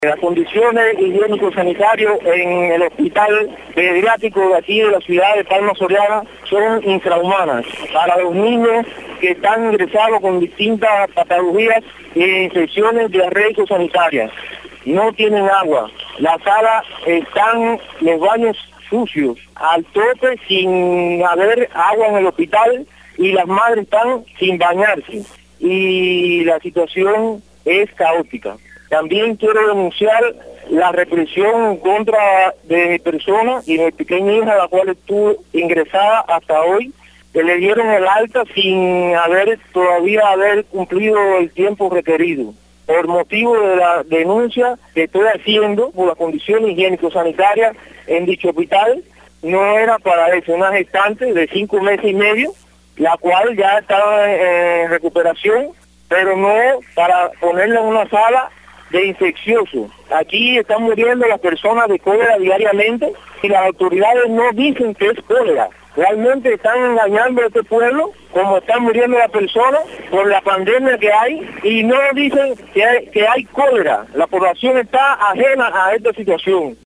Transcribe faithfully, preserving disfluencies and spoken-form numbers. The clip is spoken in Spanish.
Las condiciones higiénico-sanitarias en el hospital pediátrico de aquí de la ciudad de Palma Soriana son infrahumanas para los niños que están ingresados con distintas patologías e infecciones diarreico-sanitarias. No tienen agua, las salas están, los baños sucios, al tope sin haber agua en el hospital y las madres están sin bañarse y la situación es caótica. También quiero denunciar la represión en contra de mi persona y de mi pequeña hija, la cual estuvo ingresada hasta hoy, que le dieron el alta sin haber todavía haber cumplido el tiempo requerido. Por motivo de la denuncia que estoy haciendo por las condiciones higiénico-sanitarias en dicho hospital, no era para eso, una gestante de cinco meses y medio, la cual ya estaba en recuperación, pero no para ponerla en una sala de infeccioso. Aquí están muriendo las personas de cólera diariamente y las autoridades no dicen que es cólera. Realmente están engañando a este pueblo, como están muriendo las personas por la pandemia que hay, y no dicen que hay, que hay cólera. La población está ajena a esta situación.